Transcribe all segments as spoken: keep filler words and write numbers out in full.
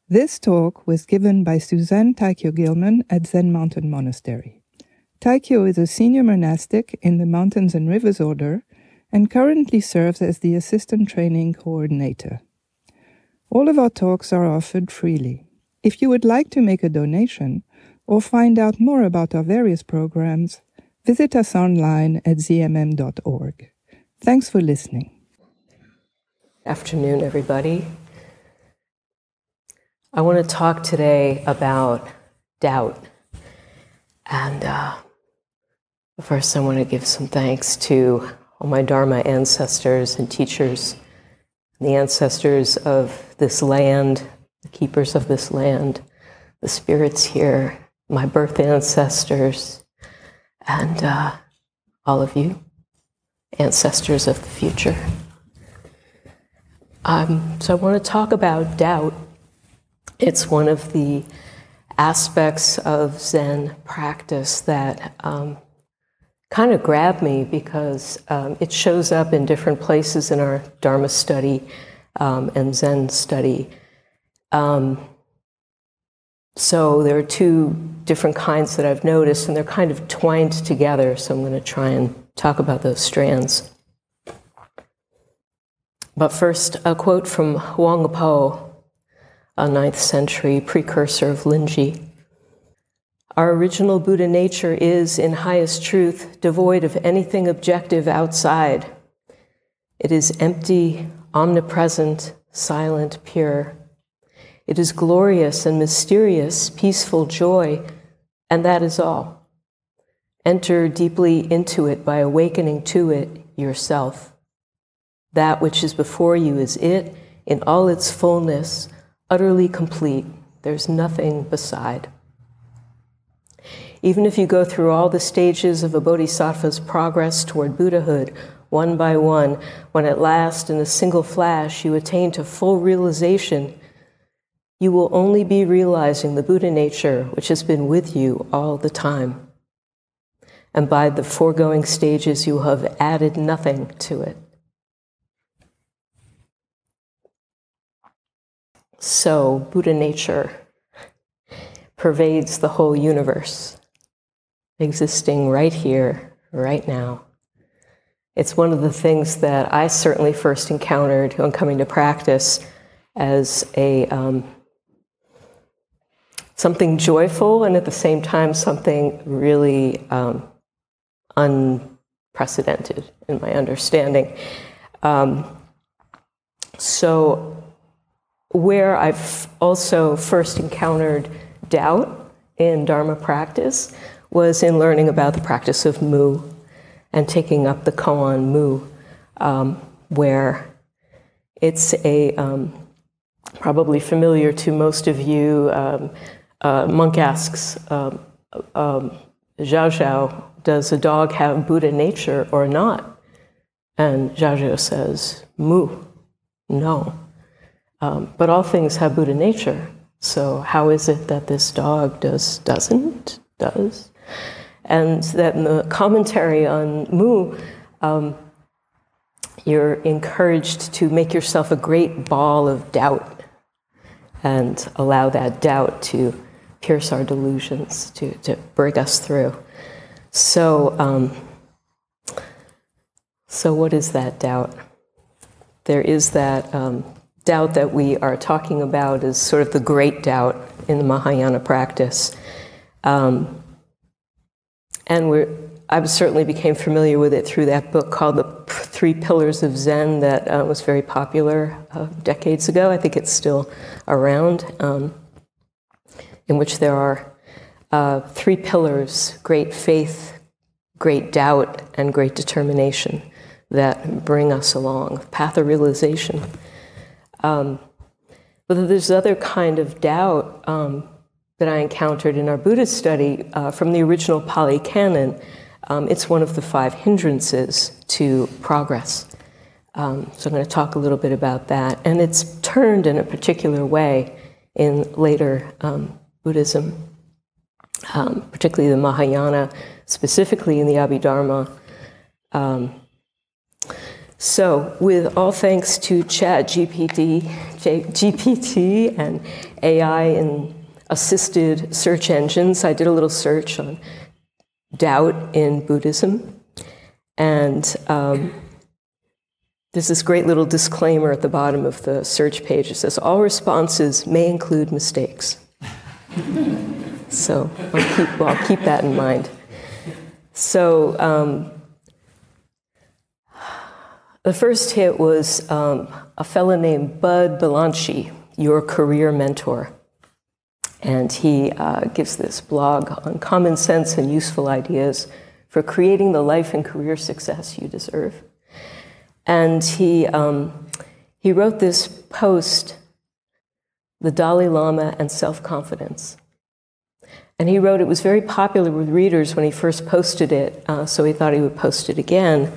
This talk was given by Suzanne Taikyo Gilman at Zen Mountain Monastery. Taikyo is a senior monastic in the Mountains and Rivers Order and currently serves as the Assistant Training Coordinator. All of our talks are offered freely. If you would like to make a donation or find out more about our various programs, visit us online at z m m dot org. Thanks for listening. Afternoon, everybody. I want to talk today about doubt. And uh, first, I want to give some thanks to all my Dharma ancestors and teachers, the ancestors of this land, the keepers of this land, the spirits here, my birth ancestors, and uh, all of you, ancestors of the future. Um, so I want to talk about doubt. It's one of the aspects of Zen practice that um, kind of grabbed me because um, it shows up in different places in our Dharma study um, and Zen study. Um, so there are two different kinds that I've noticed, and they're kind of twined together, so I'm going to try and talk about those strands. But first, a quote from Huang Po, a ninth century precursor of Linji. Our original Buddha nature is, in highest truth, devoid of anything objective outside. It is empty, omnipresent, silent, pure. It is glorious and mysterious, peaceful joy, and that is all. Enter deeply into it by awakening to it yourself. That which is before you is it, in all its fullness, utterly complete. There's nothing beside. Even if you go through all the stages of a bodhisattva's progress toward Buddhahood, one by one, when at last, in a single flash, you attain to full realization, you will only be realizing the Buddha nature which has been with you all the time. And by the foregoing stages, you have added nothing to it. So, Buddha nature pervades the whole universe, existing right here, right now. It's one of the things that I certainly first encountered when coming to practice as a um, something joyful and at the same time something really um, unprecedented in my understanding. Um, so, Where I've also first encountered doubt in Dharma practice was in learning about the practice of Mu and taking up the koan Mu, um, where it's a um, probably familiar to most of you. Um, uh, monk asks um, um, Zhao Zhao, does a dog have Buddha nature or not? And Zhao Zhao says, Mu, no. Um, but all things have Buddha nature. So how is it that this dog does, doesn't, does? And that in the commentary on Mu, um, you're encouraged to make yourself a great ball of doubt and allow that doubt to pierce our delusions, to, to break us through. So, um, so what is that doubt? There is that um, doubt that we are talking about is sort of the great doubt in the Mahayana practice. Um, and we're, I certainly became familiar with it through that book called The Three Pillars of Zen that uh, was very popular uh, decades ago. I think it's still around, um, in which there are uh, three pillars: great faith, great doubt, and great determination that bring us along, path of realization. Um, but there's other kind of doubt um, that I encountered in our Buddhist study uh, from the original Pali Canon. Um, it's one of the five hindrances to progress. Um, so I'm going to talk a little bit about that. And it's turned in a particular way in later um, Buddhism, um, particularly the Mahayana, specifically in the Abhidharma. Um, So, with all thanks to Chat G P T, G P T and A I and assisted search engines, I did a little search on doubt in Buddhism. And um, there's this great little disclaimer at the bottom of the search page. It says, all responses may include mistakes. So I'll keep, well, I'll keep that in mind. So um, the first hit was um, a fellow named Bud Belanchi, your career mentor. And he uh, gives this blog on common sense and useful ideas for creating the life and career success you deserve. And he, um, he wrote this post, The Dalai Lama and Self-Confidence. And he wrote it was very popular with readers when he first posted it, uh, so he thought he would post it again.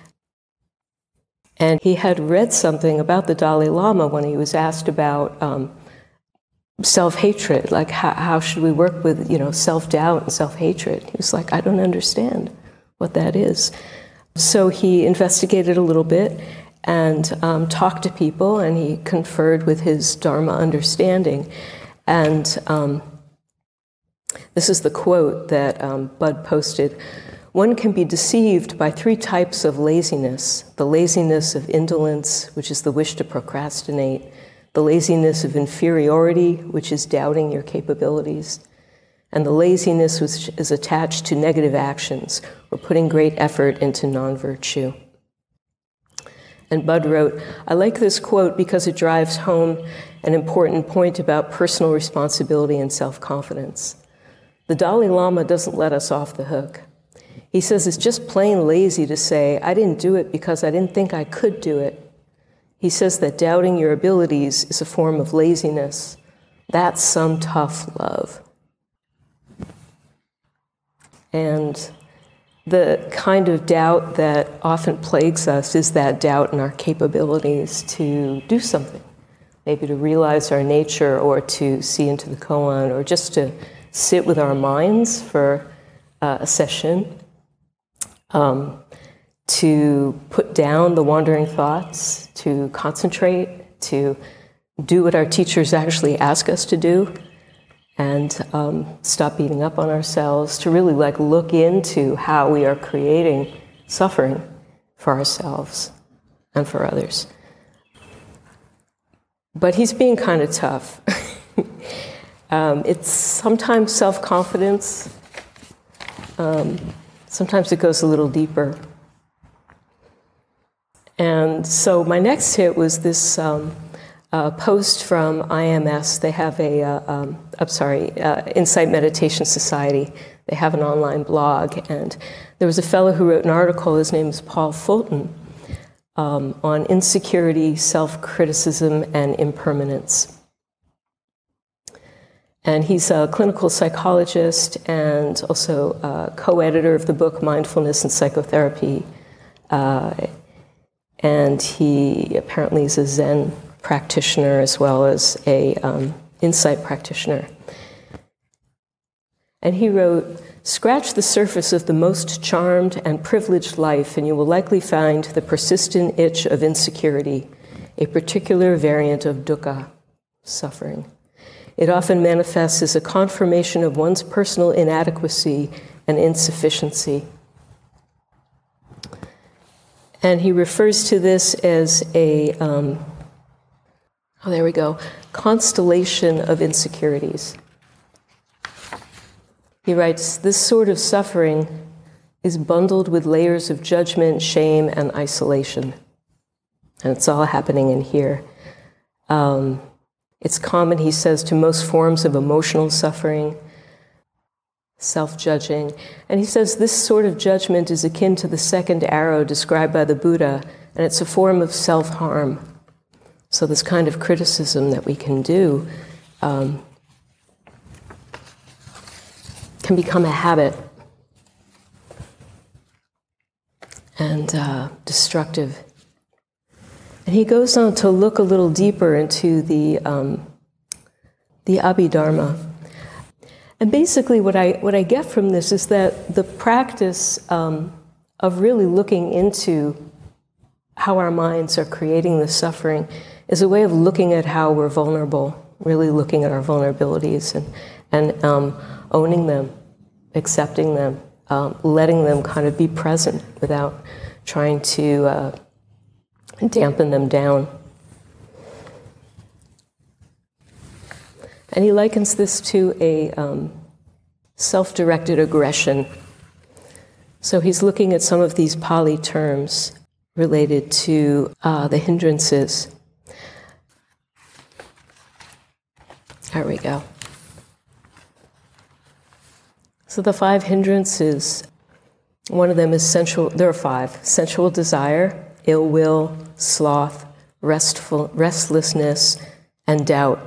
And he had read something about the Dalai Lama when he was asked about um, self-hatred, like how, how should we work with, you know, self-doubt and self-hatred. He was like, I don't understand what that is. So he investigated a little bit and um, talked to people, and he conferred with his Dharma understanding. And um, this is the quote that um, Bud posted. One can be deceived by three types of laziness: the laziness of indolence, which is the wish to procrastinate; the laziness of inferiority, which is doubting your capabilities; and the laziness which is attached to negative actions or putting great effort into non-virtue. And Bud wrote, I like this quote because it drives home an important point about personal responsibility and self-confidence. The Dalai Lama doesn't let us off the hook. He says it's just plain lazy to say, I didn't do it because I didn't think I could do it. He says that doubting your abilities is a form of laziness. That's some tough love. And the kind of doubt that often plagues us is that doubt in our capabilities to do something, maybe to realize our nature or to see into the koan or just to sit with our minds for uh, a session, um, to put down the wandering thoughts, to concentrate, to do what our teachers actually ask us to do, and um, stop beating up on ourselves, to really like look into how we are creating suffering for ourselves and for others. But he's being kind of tough. um, it's sometimes self-confidence. Um, sometimes it goes a little deeper. And so my next hit was this um, uh, post from I M S. They have a, uh, um, I'm sorry, uh, Insight Meditation Society. They have an online blog. And there was a fellow who wrote an article, his name is Paul Fulton, um, on insecurity, self-criticism, and impermanence. And he's a clinical psychologist and also a co-editor of the book Mindfulness and Psychotherapy. Uh, and he apparently is a Zen practitioner as well as a um, insight practitioner. And he wrote, scratch the surface of the most charmed and privileged life and you will likely find the persistent itch of insecurity, a particular variant of dukkha, suffering. It often manifests as a confirmation of one's personal inadequacy and insufficiency. And he refers to this as a, um, oh, there we go, constellation of insecurities. He writes, this sort of suffering is bundled with layers of judgment, shame, and isolation. And it's all happening in here. Um, it's common, he says, to most forms of emotional suffering, self-judging. And he says this sort of judgment is akin to the second arrow described by the Buddha, and it's a form of self-harm. So this kind of criticism that we can do um, can become a habit and uh, destructive. And he goes on to look a little deeper into the um, the Abhidharma. And basically what I what I get from this is that the practice um, of really looking into how our minds are creating the suffering is a way of looking at how we're vulnerable, really looking at our vulnerabilities and, and um, owning them, accepting them, um, letting them kind of be present without trying to uh, dampen them down. And he likens this to a um, self-directed aggression. So he's looking at some of these Pali terms related to uh, the hindrances. There we go. So the five hindrances, one of them is sensual, there are five: sensual desire, ill will, sloth, restful, restlessness, and doubt.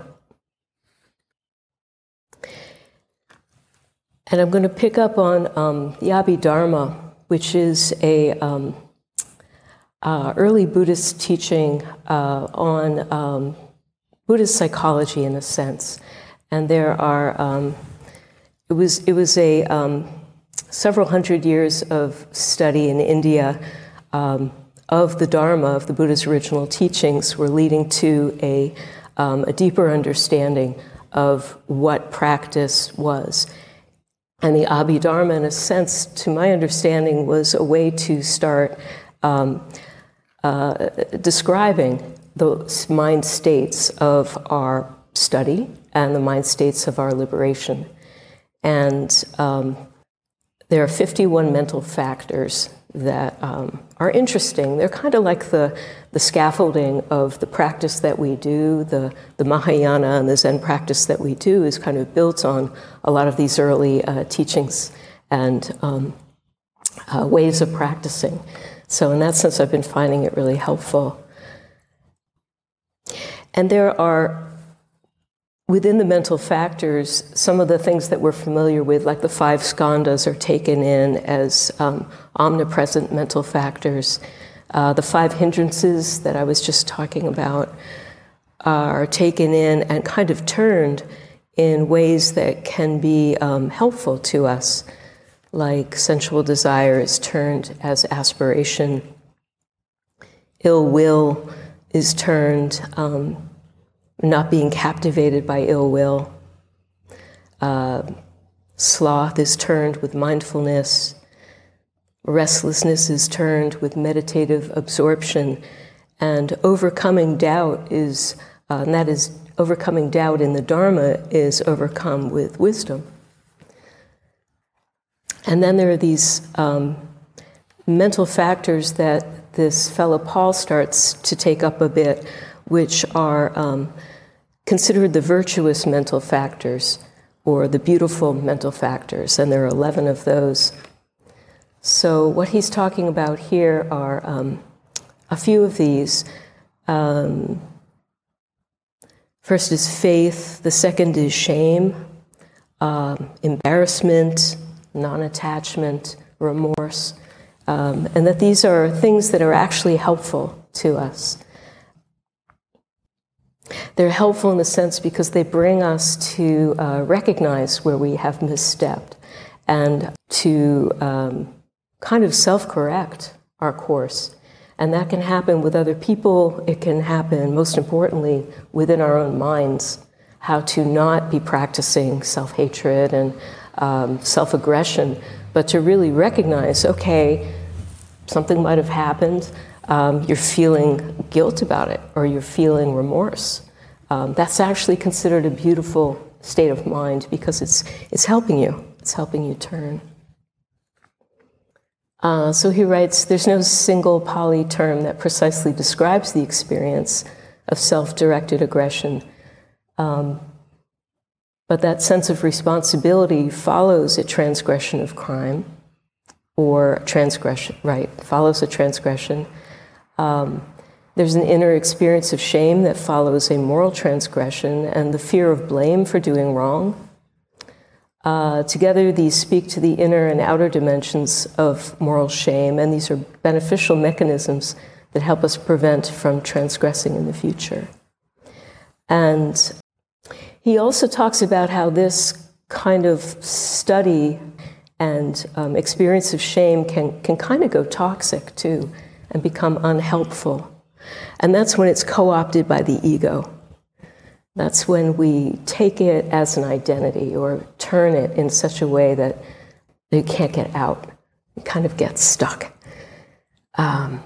And I'm going to pick up on um, the Abhidharma, which is a um, uh, early Buddhist teaching uh, on um, Buddhist psychology, in a sense. And there are, um, it was it was a um, several hundred years of study in India um, of the Dharma, of the Buddha's original teachings, were leading to a um, a deeper understanding of what practice was. And the Abhidharma, in a sense, to my understanding, was a way to start um, uh, describing the mind states of our study and the mind states of our liberation. And um, there are fifty-one mental factors that um, are interesting. They're kind of like the, the scaffolding of the practice that we do. The, the Mahayana and the Zen practice that we do is kind of built on a lot of these early uh, teachings and um, uh, ways of practicing. So in that sense, I've been finding it really helpful. And there are, within the mental factors, some of the things that we're familiar with, like the five skandhas, are taken in as um, omnipresent mental factors. Uh, the five hindrances that I was just talking about are taken in and kind of turned in ways that can be um, helpful to us, like sensual desire is turned as aspiration, ill will is turned um, not being captivated by ill will. Uh, sloth is turned with mindfulness. Restlessness is turned with meditative absorption. And overcoming doubt is, uh, and that is, overcoming doubt in the Dharma is overcome with wisdom. And then there are these um, mental factors that this fellow Paul starts to take up a bit, which are um, considered the virtuous mental factors, or the beautiful mental factors, and there are eleven of those. So what he's talking about here are um, a few of these. Um, first is faith, the second is shame, um, embarrassment, non-attachment, remorse, um, and that these are things that are actually helpful to us. They're helpful in the sense because they bring us to uh, recognize where we have misstepped and to um, kind of self-correct our course. And that can happen with other people. It can happen, most importantly, within our own minds, how to not be practicing self-hatred and um, self-aggression, but to really recognize, okay, something might have happened. Um, you're feeling guilt about it, or you're feeling remorse. Um, that's actually considered a beautiful state of mind because it's it's helping you. It's helping you turn. Uh, so he writes, there's no single Pali term that precisely describes the experience of self-directed aggression. Um, but that sense of responsibility follows a transgression of crime, or transgression, right, follows a transgression. Um, there's an inner experience of shame that follows a moral transgression, and the fear of blame for doing wrong. Uh, together, these speak to the inner and outer dimensions of moral shame, and these are beneficial mechanisms that help us prevent from transgressing in the future. And he also talks about how this kind of study and um, experience of shame can, can kind of go toxic, too. and become unhelpful. And that's when it's co-opted by the ego. That's when we take it as an identity or turn it in such a way that you can't get out. You kind of get stuck. Um,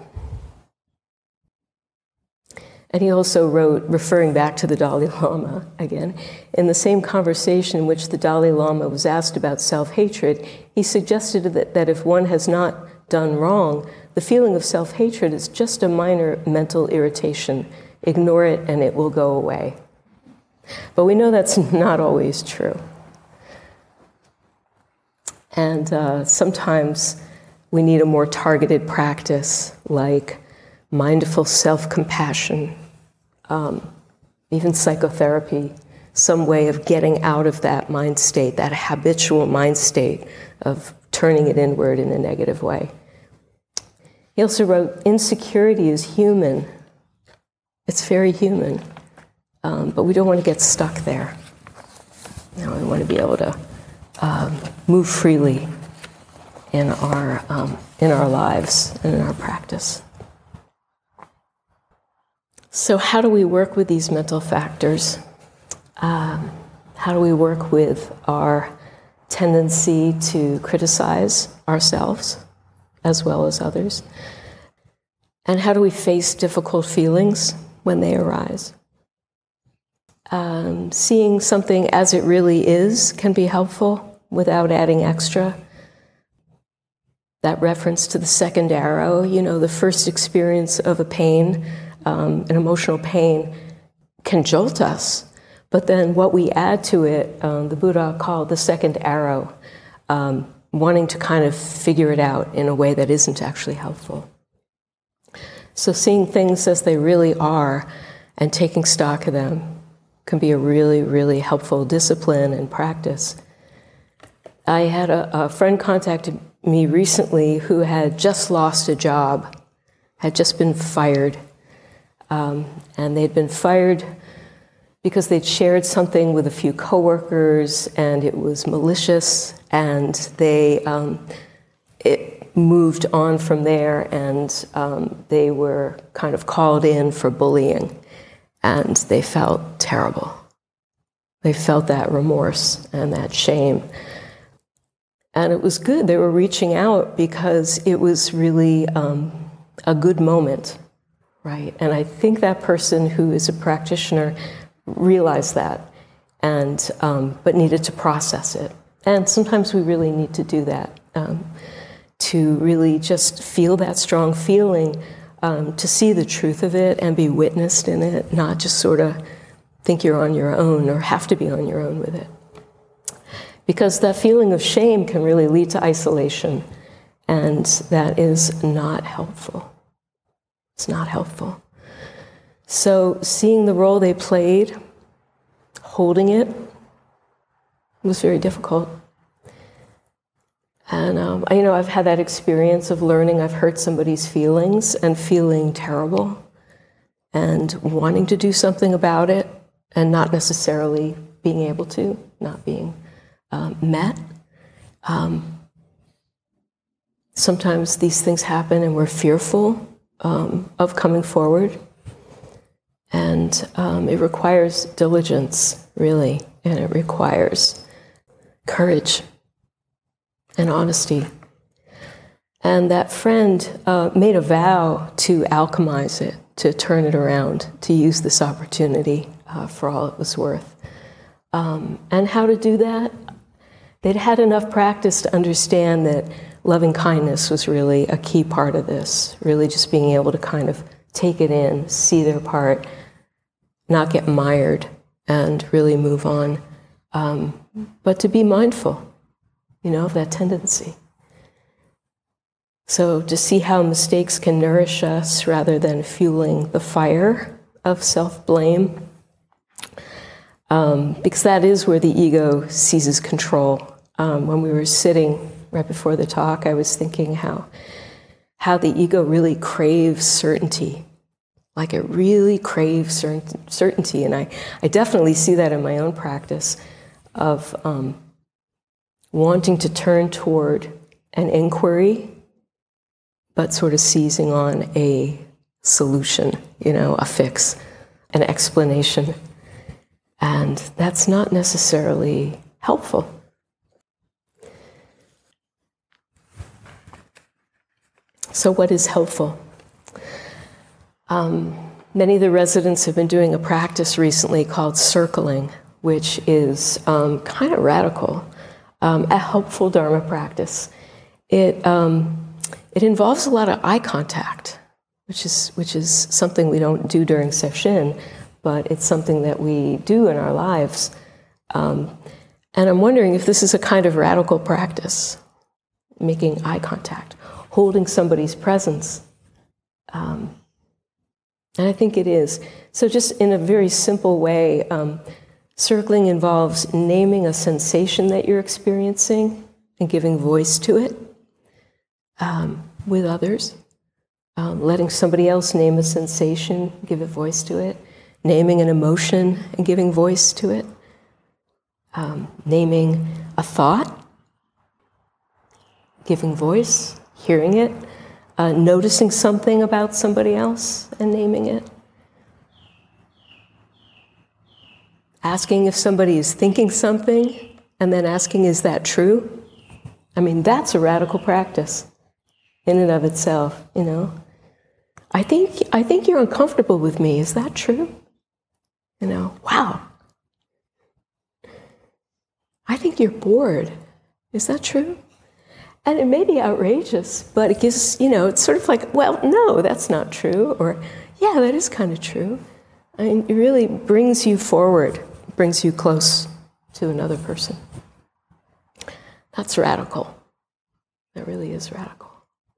and he also wrote, referring back to the Dalai Lama again, in the same conversation in which the Dalai Lama was asked about self-hatred, he suggested that, that if one has not done wrong, the feeling of self-hatred is just a minor mental irritation. Ignore it and it will go away. But we know that's not always true. And uh, sometimes we need a more targeted practice, like mindful self-compassion, um, even psychotherapy, some way of getting out of that mind state, that habitual mind state of turning it inward in a negative way. He also wrote, insecurity is human. It's very human, um, but we don't want to get stuck there. You know, we want to be able to um, move freely in our um, in our lives and in our practice. So how do we work with these mental factors? Um, how do we work with our tendency to criticize ourselves as well as others? And how do we face difficult feelings when they arise? Um, seeing something as it really is can be helpful without adding extra. That reference to the second arrow, you know, the first experience of a pain, um, an emotional pain, can jolt us. But then what we add to it, um, the Buddha called the second arrow, um, wanting to kind of figure it out in a way that isn't actually helpful. So seeing things as they really are and taking stock of them can be a really, really helpful discipline and practice. I had a, a friend contacted me recently who had just lost a job, had just been fired. Um, and they'd been fired because they'd shared something with a few coworkers and it was malicious, and they um, it moved on from there, and um, they were kind of called in for bullying, and they felt terrible. They felt that remorse and that shame. And it was good. They were reaching out because it was really um, a good moment, right? And I think that person who is a practitioner realized that, and um, but needed to process it. And sometimes we really need to do that, um, to really just feel that strong feeling, um, to see the truth of it and be witnessed in it, not just sort of think you're on your own or have to be on your own with it. Because that feeling of shame can really lead to isolation, and that is not helpful. It's not helpful. So seeing the role they played, holding it, was very difficult. And um, you know, I've had that experience of learning I've hurt somebody's feelings and feeling terrible and wanting to do something about it and not necessarily being able to, not being um, met. Um, sometimes these things happen and we're fearful um, of coming forward. And um, it requires diligence, really, and it requires courage and honesty. And that friend uh, made a vow to alchemize it, to turn it around, to use this opportunity uh, for all it was worth. Um, and how to do that? They'd had enough practice to understand that loving kindness was really a key part of this, really just being able to kind of take it in, see their part, not get mired, and really move on. Um, but to be mindful, you know, of that tendency. So to see how mistakes can nourish us rather than fueling the fire of self-blame, um, because that is where the ego seizes control. Um, when we were sitting right before the talk, I was thinking how how the ego really craves certainty. Like it really craves certainty. And I, I definitely see that in my own practice of um, wanting to turn toward an inquiry but sort of seizing on a solution, you know, a fix, an explanation. And that's not necessarily helpful. So what is helpful? Um, many of the residents have been doing a practice recently called circling, which is um, kind of radical, um, a helpful Dharma practice. It um, it involves a lot of eye contact, which is which is something we don't do during sesshin, but it's something that we do in our lives. Um, and I'm wondering if this is a kind of radical practice, making eye contact, holding somebody's presence. Um, and I think it is. So just in a very simple way, um, circling involves naming a sensation that you're experiencing and giving voice to it um, with others. Um, letting somebody else name a sensation, give a voice to it. Naming an emotion and giving voice to it. Um, naming a thought, giving voice, hearing it. Uh, noticing something about somebody else and naming it. Asking if somebody is thinking something and then asking, is that true? I mean, that's a radical practice in and of itself, you know. I think, I think you're uncomfortable with me. Is that true? You know, wow. I think you're bored. Is that true? And it may be outrageous, but it gives, you know, it's sort of like, well, no, that's not true. Or, yeah, that is kind of true. I mean, it really brings you forward, brings you close to another person. That's radical. That really is radical.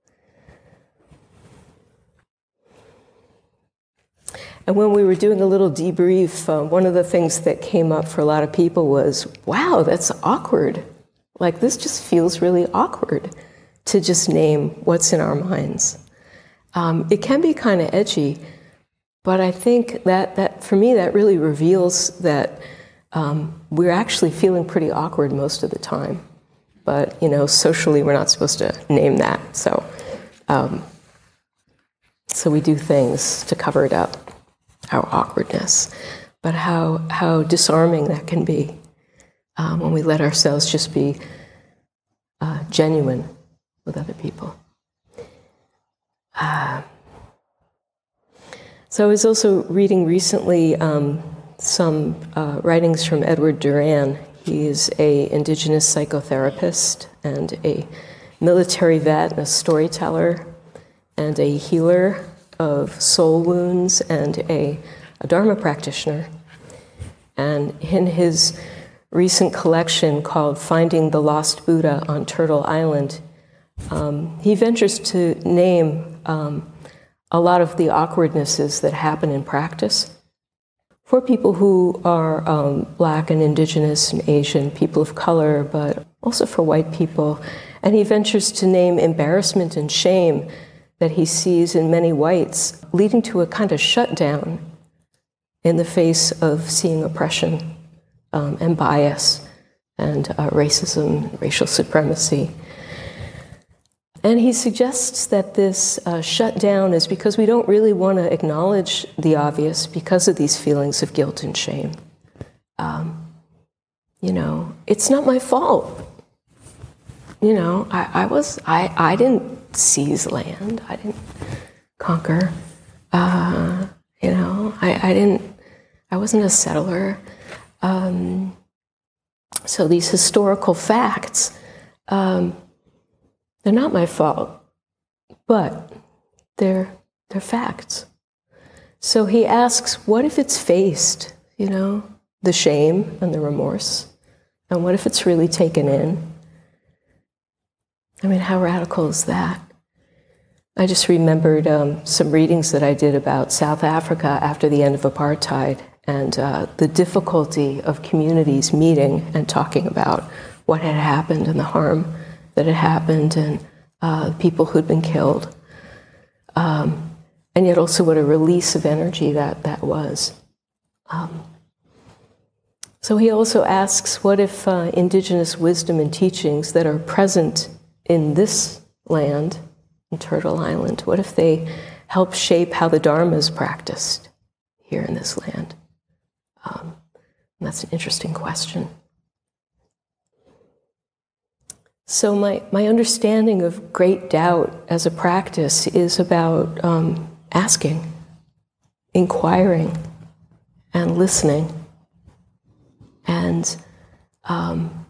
And when we were doing a little debrief, uh, one of the things that came up for a lot of people was, wow, that's awkward. Like, this just feels really awkward to just name what's in our minds. Um, it can be kind of edgy, but I think that, that, for me, that really reveals that um, we're actually feeling pretty awkward most of the time. But, you know, socially, we're not supposed to name that. So, um, so we do things to cover it up, our awkwardness. But how, how disarming that can be. Um, when we let ourselves just be uh, genuine with other people. Uh, so I was also reading recently um, some uh, writings from Edward Duran. He is an indigenous psychotherapist and a military vet and a storyteller and a healer of soul wounds and a, a Dharma practitioner. And in his recent collection called Finding the Lost Buddha on Turtle Island, um, he ventures to name um, a lot of the awkwardnesses that happen in practice for people who are um, Black and Indigenous and Asian, people of color, but also for white people. And he ventures to name embarrassment and shame that he sees in many whites, leading to a kind of shutdown in the face of seeing oppression. Um, and bias, and uh, racism, racial supremacy. And he suggests that this uh, shutdown is because we don't really want to acknowledge the obvious because of these feelings of guilt and shame. Um, you know, it's not my fault. You know, I, I was, I, I didn't seize land. I didn't conquer. Uh, you know, I, I didn't, I wasn't a settler. Um, so these historical facts, um, they're not my fault, but they're they're facts. So he asks, what if it's faced, you know, the shame and the remorse, and what if it's really taken in? I mean, how radical is that? I just remembered um, some readings that I did about South Africa after the end of apartheid. And uh, the difficulty of communities meeting and talking about what had happened and the harm that had happened and uh, people who'd been killed. Um, and yet also what a release of energy that, that was. Um, so he also asks, what if uh, indigenous wisdom and teachings that are present in this land in Turtle Island? What if they help shape how the Dharma is practiced here in this land? Um, that's an interesting question. So my, my understanding of great doubt as a practice is about um, asking, inquiring, and listening, and um,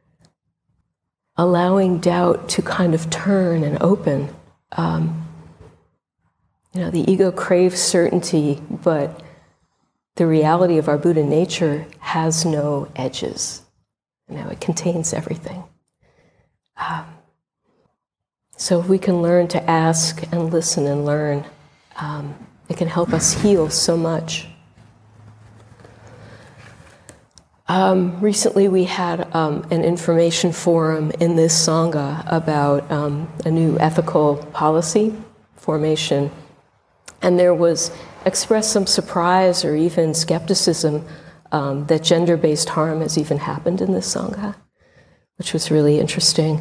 allowing doubt to kind of turn and open. Um, you know, the ego craves certainty, but the reality of our Buddha nature has no edges. You know, it contains everything. Um, so if we can learn to ask and listen and learn, um, it can help us heal so much. Um, recently we had um, an information forum in this Sangha about um, a new ethical policy formation, and there was expressed some surprise or even skepticism um, that gender-based harm has even happened in this Sangha, which was really interesting.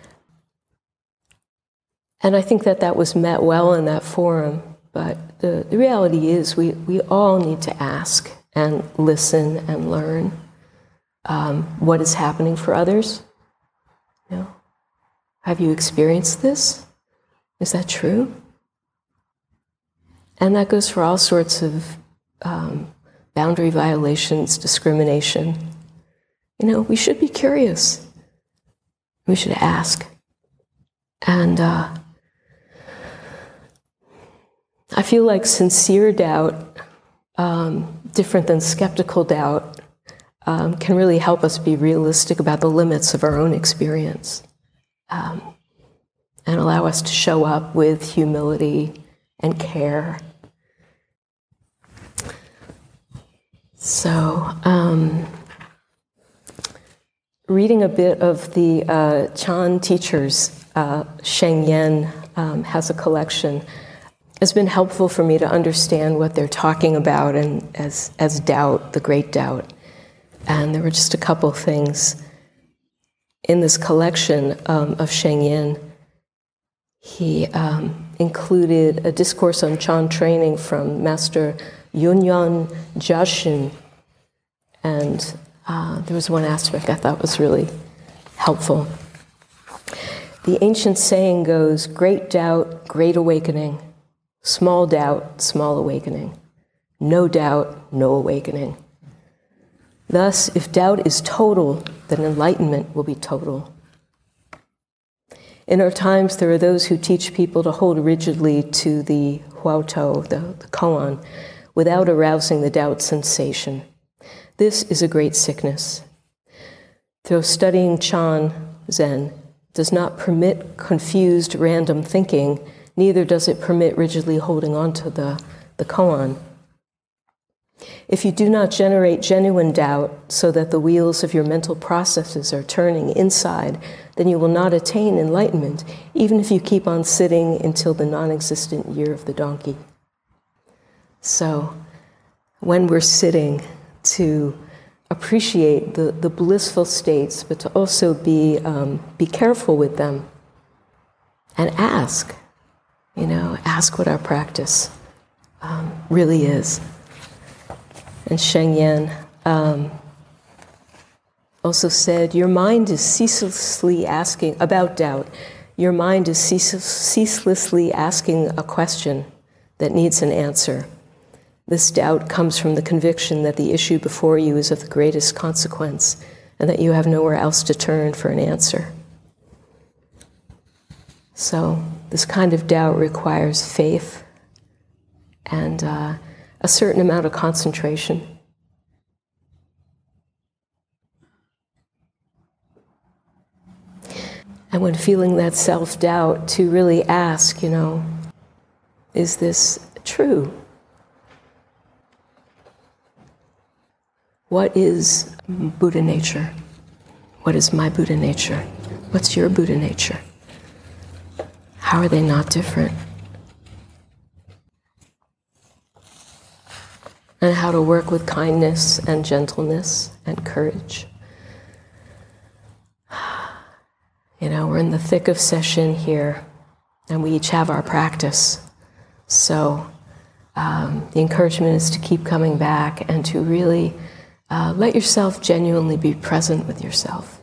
And I think that that was met well in that forum, but the, the reality is we, we all need to ask and listen and learn um, what is happening for others. You know, have you experienced this? Is that true? And that goes for all sorts of um, boundary violations, discrimination. You know, we should be curious. We should ask. And uh, I feel like sincere doubt, um, different than skeptical doubt, um, can really help us be realistic about the limits of our own experience, um, and allow us to show up with humility and care. So, um, reading a bit of the uh, Chan teachers, uh, Sheng Yen um, has a collection, has been helpful for me to understand what they're talking about and as, as doubt, the great doubt. And there were just a couple things in this collection um, of Sheng Yen. He um, included a discourse on Chan training from Master Yunyan Jashin, and uh, there was one aspect I thought was really helpful. The ancient saying goes, great doubt, great awakening. Small doubt, small awakening. No doubt, no awakening. Thus, if doubt is total, then enlightenment will be total. In our times, there are those who teach people to hold rigidly to the huaotou, the, the koan, without arousing the doubt sensation. This is a great sickness. Though studying Chan Zen does not permit confused, random thinking, neither does it permit rigidly holding on to the, the koan. If you do not generate genuine doubt so that the wheels of your mental processes are turning inside, then you will not attain enlightenment, even if you keep on sitting until the non-existent year of the donkey. So, when we're sitting, to appreciate the, the blissful states, but to also be, um, be careful with them and ask. You know, ask what our practice um, really is. And Sheng Yen um, also said, your mind is ceaselessly asking, about doubt, your mind is cease- ceaselessly asking a question that needs an answer. This doubt comes from the conviction that the issue before you is of the greatest consequence and that you have nowhere else to turn for an answer. So this kind of doubt requires faith and uh, a certain amount of concentration. And when feeling that self-doubt, to really ask, you know, is this true? What is Buddha nature? What is my Buddha nature? What's your Buddha nature? How are they not different? And how to work with kindness and gentleness and courage. You know, we're in the thick of session here, and we each have our practice. So um, the encouragement is to keep coming back and to really uh, let yourself genuinely be present with yourself.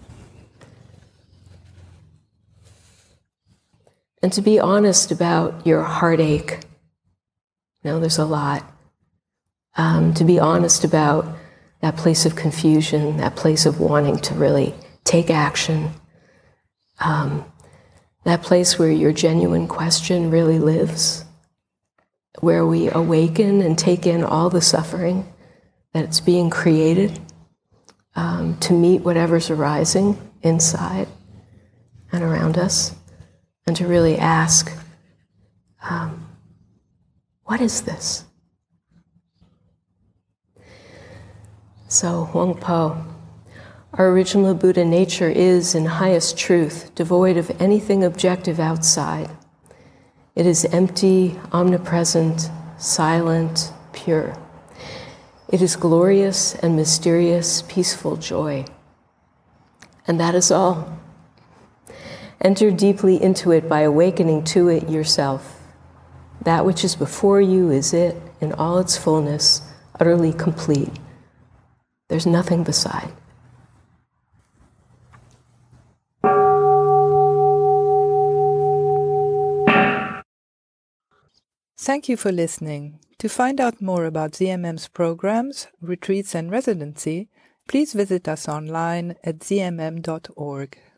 And to be honest about your heartache. You know, there's a lot. Um, to be honest about that place of confusion, that place of wanting to really take action, um, that place where your genuine question really lives, where we awaken and take in all the suffering that's being created um, to meet whatever's arising inside and around us, and to really ask, um, what is this? So, Huang Po, our original Buddha nature is, in highest truth, devoid of anything objective outside. It is empty, omnipresent, silent, pure. It is glorious and mysterious, peaceful joy. And that is all. Enter deeply into it by awakening to it yourself. That which is before you is it, in all its fullness, utterly complete. There's nothing beside. Thank you for listening. To find out more about Z M M's programs, retreats, and residency, please visit us online at z m m dot org.